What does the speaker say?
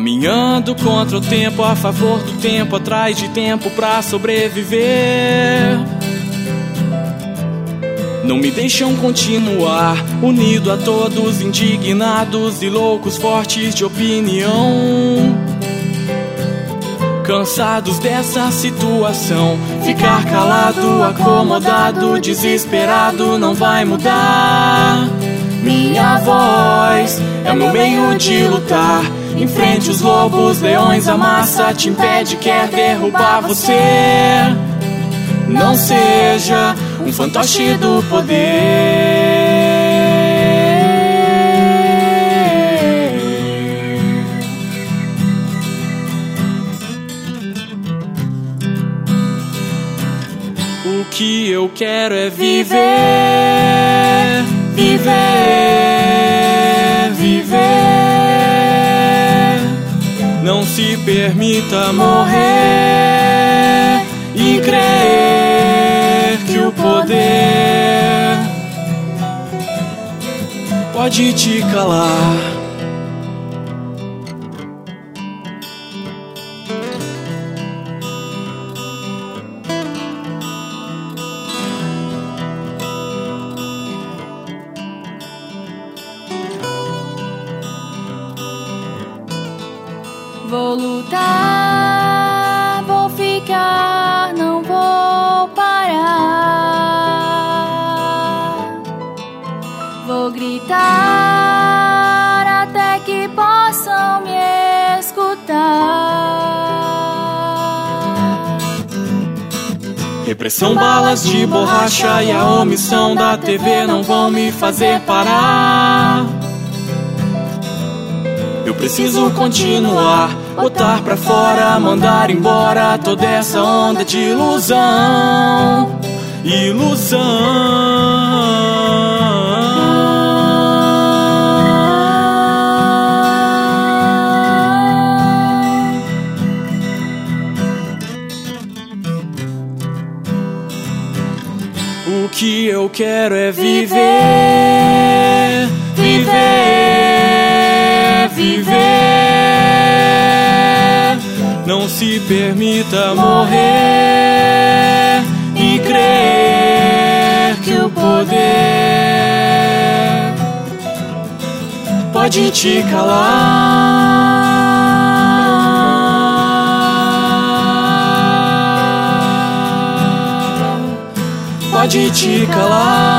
Caminhando contra o tempo, a favor do tempo, atrás de tempo pra sobreviver. Não me deixam continuar, unido a todos, indignados e loucos, fortes de opinião. Cansados dessa situação, ficar calado, acomodado, desesperado não vai mudar. Minha voz é o meu meio de lutar. Enfrente os lobos, leões, a massa te impede, quer derrubar você. Não seja um fantoche do poder. O que eu quero é viver, viver, viver. Não se permita morrer e crer que o poder pode te calar. Vou lutar, vou ficar, não vou parar. Vou gritar até que possam me escutar. Repressão, balas de borracha e a omissão da TV não vão me fazer parar. Eu preciso continuar, botar pra fora, mandar embora toda essa onda de ilusão. O que eu quero é viver, viver, viver. Não se permita morrer e crer que o poder pode te calar. Pode te calar.